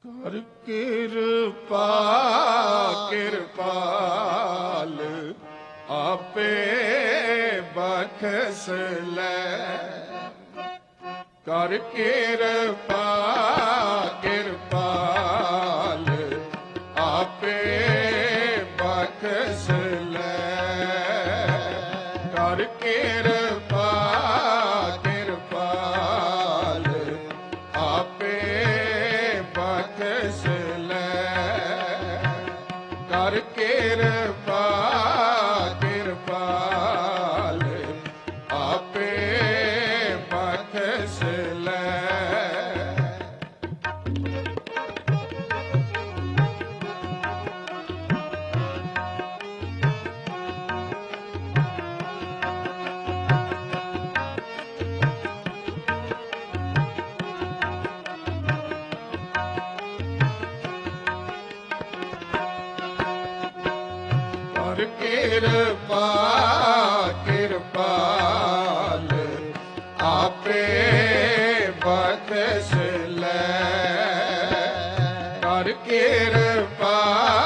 ਕਰ ਕਿਰਪਾ ਕਿਰਪਾਲ ਆਪੇ ਬਖਸ਼ ਲੈ। ਕਰ ਕਿਰਪਾ ਕਿਰਪਾਲ ਆਪੇ ਬਖਸ਼ ਲੈ। ਕਰ ਕਿਰਪਾ ਕਿਰਪਾਲ ਆਪੇ ਬਖਸ਼ ਲੈ। ਕਰ ਕਿਰਪਾ ਕਿਰਪਾਲ ਆਪੇ ਬਖਸ਼ ਲੈ। ਕਰ ਕਿਰਪਾ ਕਿਰਪਾਲ ਆਪੇ ਬਖਸ਼ ਲੈ। ਕਰ ਕਿਰਪਾ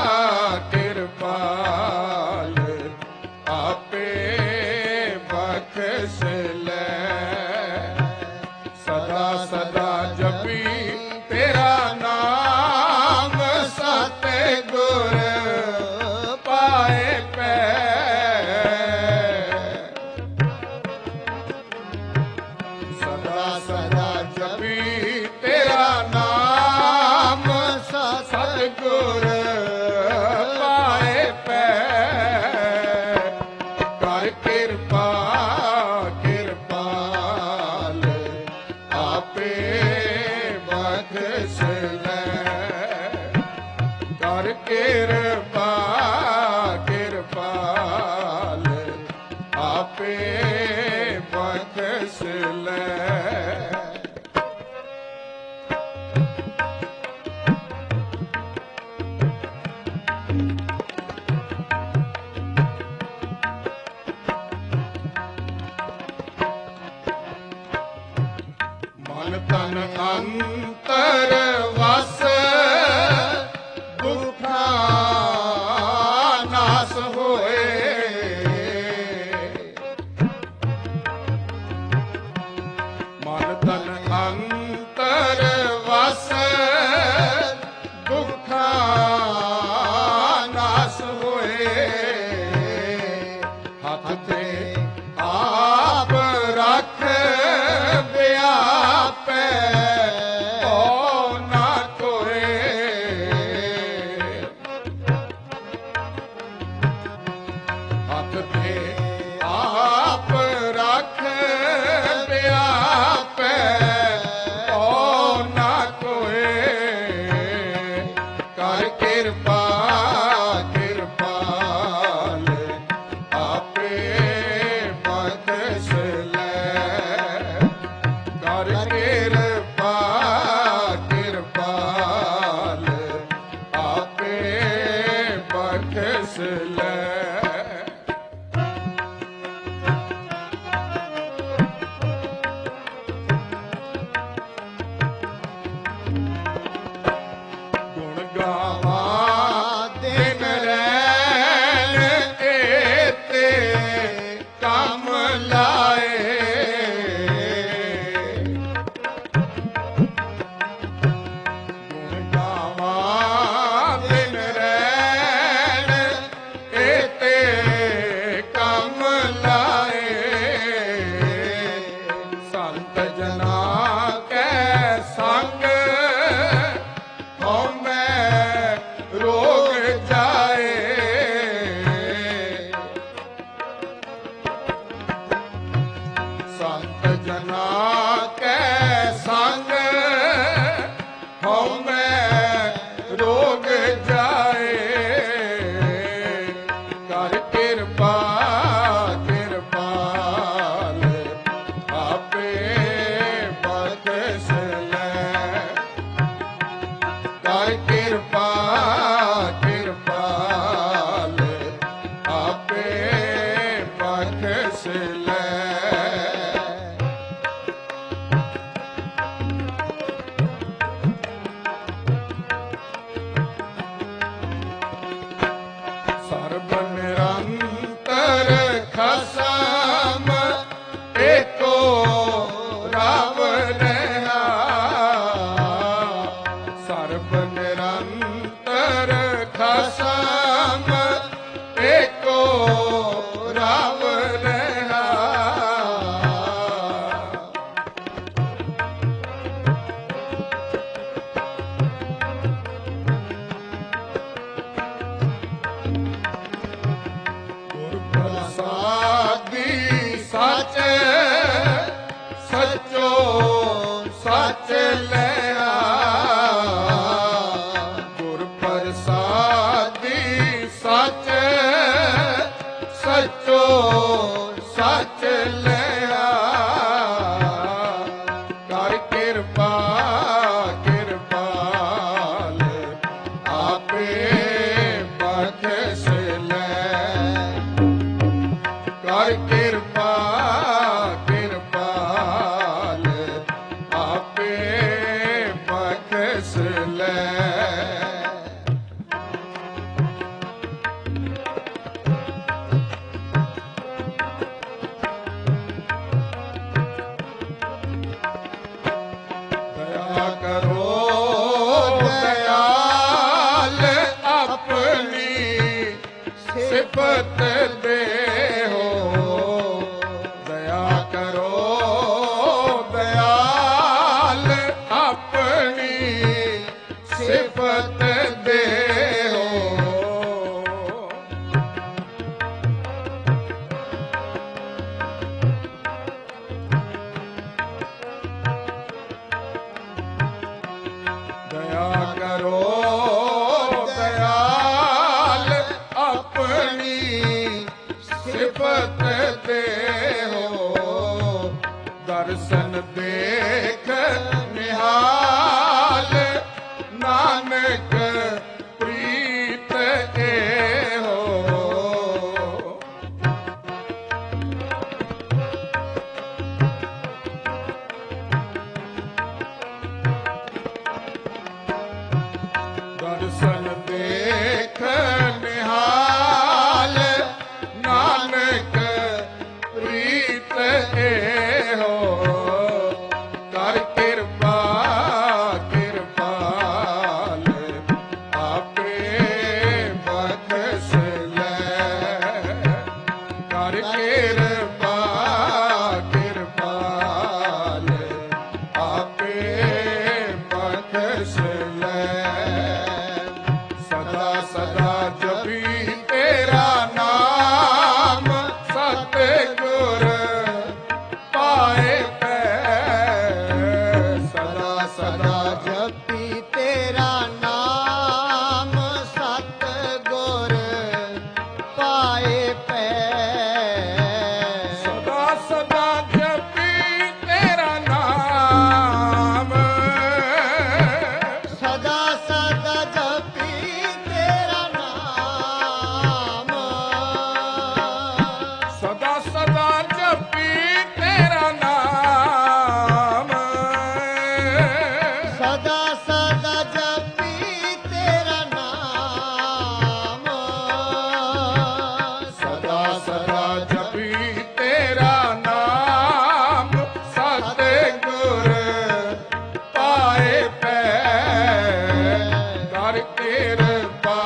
ਕਿਰਪਾਲ ਆਪੇ ਬਖਸ਼ ਲੈ। ਸਦਾ ਸਦਾ ਜਪੀ ਤੇਰਾ ਨਾਮ ਸਤਿਗੁਰ ਪਾਏ ਪੈ। ਸਦਾ ਸਦਾ ਜਪੀ ਤੇਰਾ ਨਾਮ ਸਤਿਗੁਰ ਪਾਏ ਪੈ। ਕਰ ਕਿਰਪਾ ਕਿਰਪਾਲ ਆਪੇ ਬਖਸ਼ ਲੈ। ਕਰ ਕਿਰਪਾ ਕਿਰਪਾਲ ਆਪੇ ਬਖਸ਼ ਲੈ। ਮਨ ਤਨ ਅੰਤਰ ਵਸ ਦੁਖਾਂ ਨਾਸ ਹੋਏ। ਮਨ ਤਨ ਅੰਤਰ ਵਸ ਦੁਖਾਂ ਨਾਸ ਹੋਏ। ਹੱਥ ਤੇ ਆਪ ਰੱਖ ਵਿਆਪੈ ਓ ਨਾ ਕੋਏ। ਹੱਥ ਤੇ ਆਪ ਰੱਖ ਵਿਆਪੈ ਓ ਨਾ ਕੋਏ। ਕਰ ਕਿਰਪਾ ਕਿਰਪਾਲ ਆਪੇ ਬਖਸ਼ ਲੈ। ਕਰ ਕਿਰਪਾ ਕਿਰਪਾਲ ਆਪੇ ਬਖਸ਼ ਲੈ। ਗੁਣ ਗਾਵਾਂ ਦਿਨ ਰੈਣ ਏਤੇ ਕੰਮ ਲਾਏ। ਗੁਣ ਗਾਵਾਂ ਦਿਨ ਰੈਣ ਏਤੇ ਕੰਮ ਲਾਏ। ਸੰਤ ਜਨਾ ਕੈ ਸੰਗ ਹਉਮੈ ਰੋਗ ਜਾਏ। ਸੰਤ ਜਨਾ ਕੈ ਸੰਗ ਹਉਮੈ ਰੋਗ ਜਾਏ। ਕਰ ਕਿਰਪਾ ਕਿਰਪਾਲ ਆਪੇ ਬਖਸ਼ ਲੈ। ਕਰ ਕਿਰਪਾ ਕਿਰਪਾਲ ਆਪੇ ਬਖਸ਼ ਲੈ। करो दयाल अपनी सिफत दे हो। दया करो दयाल अपनी सिफत दे हो। दया करो दयाल अपनी सिफत दे हो। दर्शन देख निहाल नानक प्रीत ए हो। दर्शन देख निहाल नानक प्रीत ए हो। कर कृपा कृपाल आपे बख्श ले। कर कृपा कृपाल आपे बख्श ले। सदा सदा जपी तेरा नाम सतगुर पाए पै। सदा सदा जपी तेरा नाम सतगुर पाए पै। सदा सदा जपी तेरा नाम। सदा सदा जपी तेरा नाम। सदा सदा जपी तेरा नाम। सदा सदा जपी तेरा नाम। सदा सदा जपी तेरा नाम सतगुर पाए पै। कर कृपा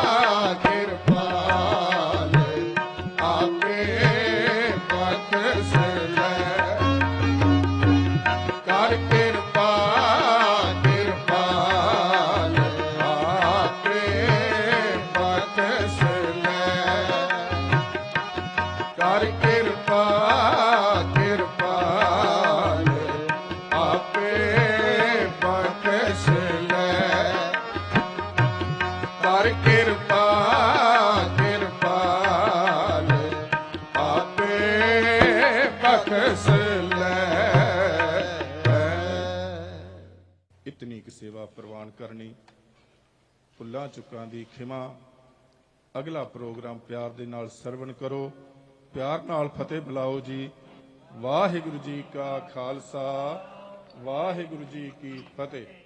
कृपाल आपे बख्श ले। कर कृपा कृपाल आपे बख्श ले। कर कृपा कृपाल आपे बख्श ले। कर कृपा कृपाल आपे बख्श ले। इतनी की सेवा प्रवान करनी। ਭੁੱਲਾਂ ਚੁੱਕਾਂ ਦੀ ਖਿਮਾ। ਅਗਲਾ ਪ੍ਰੋਗਰਾਮ ਪਿਆਰ ਦੇ ਨਾਲ ਸਰਵਣ ਕਰੋ। ਪਿਆਰ ਨਾਲ ਫਤਿਹ ਬੁਲਾਓ ਜੀ। ਵਾਹਿਗੁਰੂ ਜੀ ਕਾ ਖਾਲਸਾ ਵਾਹਿਗੁਰੂ ਜੀ ਕੀ ਫਤਿਹ।